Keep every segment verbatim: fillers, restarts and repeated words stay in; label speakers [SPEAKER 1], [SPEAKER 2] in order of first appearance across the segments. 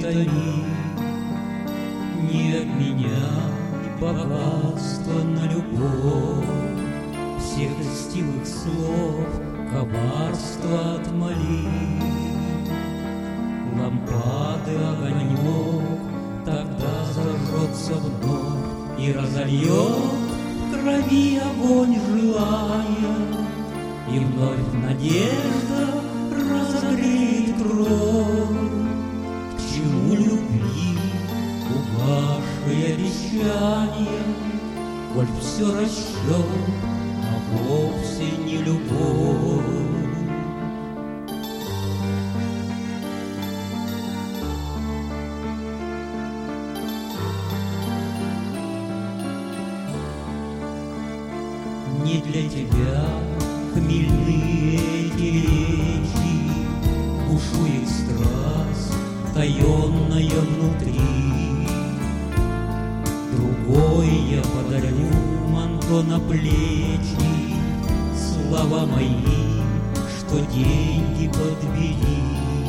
[SPEAKER 1] томи, не обменяй богатство на любовь, всех льстивых слов коварство отмоли. Лампады огонек тогда зажжется вновь и разольет в крови огонь желания, и вновь надежда разогреет кровь. К чему любви угасшие обещания, коль все расчет, а вовсе не любовь? Не для тебя хмельные эти речи, бушует страсть, таенная внутри. Другой я подарю манто на плечи, слова мои, что деньги подвели.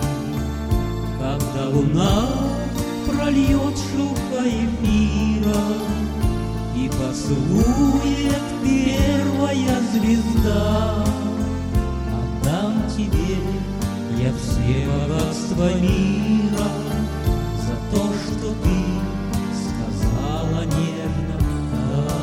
[SPEAKER 1] Когда луна прольет шелка эфира и поцелует первая звезда, отдам тебе я все богатства мира за то, что ты сказала нежно «да».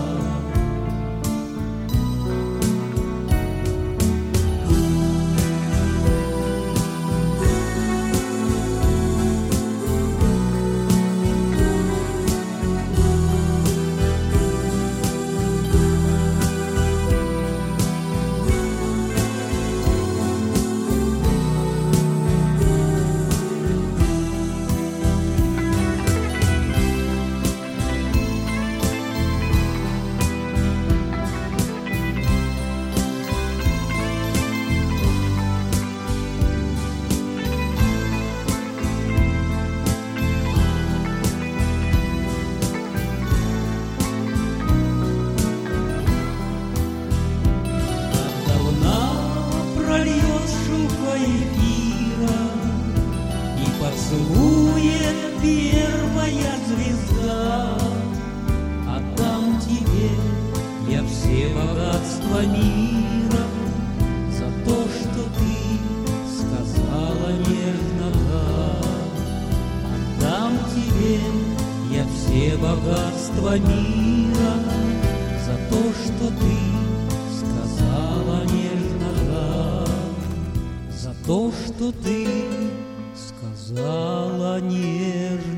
[SPEAKER 1] Поцелует первая звезда, отдам тебе я все богатства мира за то, что ты сказала нежно «да». Отдам тебе я все богатства мира за то, что ты сказала нежно «да». За то, что ты сказала нежно.